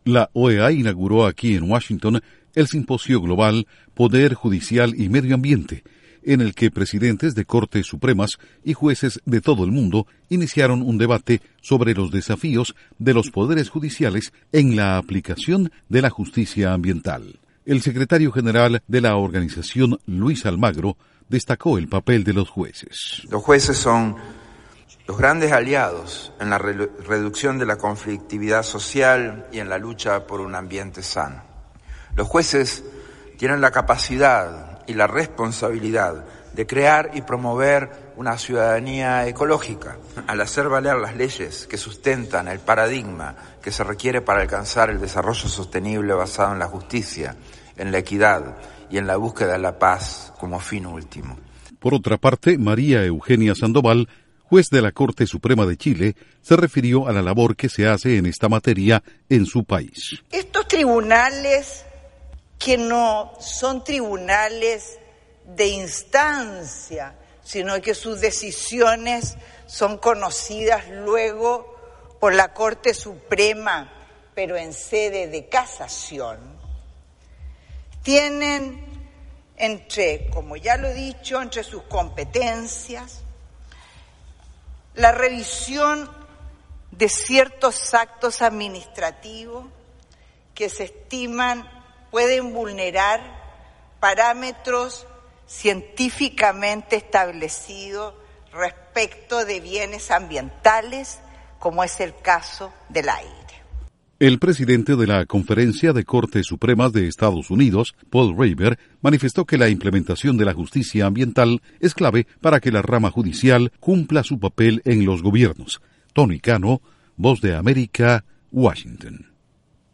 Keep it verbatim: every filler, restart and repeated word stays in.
La O E A inauguró aquí en Washington el Simposio Global Poder Judicial y Medio Ambiente, en el que presidentes de Cortes Supremas y jueces de todo el mundo iniciaron un debate sobre los desafíos de los poderes judiciales en la aplicación de la justicia ambiental. El secretario general de la organización, Luis Almagro, destacó el papel de los jueces. Los jueces son los grandes aliados en la re- reducción de la conflictividad social y en la lucha por un ambiente sano. Los jueces tienen la capacidad y la responsabilidad de crear y promover una ciudadanía ecológica, al hacer valer las leyes que sustentan el paradigma que se requiere para alcanzar el desarrollo sostenible basado en la justicia, en la equidad y en la búsqueda de la paz como fin último. Por otra parte, María Eugenia Sandoval, juez de la Corte Suprema de Chile, se refirió a la labor que se hace en esta materia en su país. Estos tribunales, que no son tribunales de instancia, sino que sus decisiones son conocidas luego por la Corte Suprema, pero en sede de casación, tienen entre, como ya lo he dicho, entre sus competencias, la revisión de ciertos actos administrativos que se estiman pueden vulnerar parámetros científicamente establecidos respecto de bienes ambientales, como es el caso del aire. El presidente de la Conferencia de Cortes Supremas de Estados Unidos, Paul Rayber, manifestó que la implementación de la justicia ambiental es clave para que la rama judicial cumpla su papel en los gobiernos. Tony Cano, Voz de América, Washington.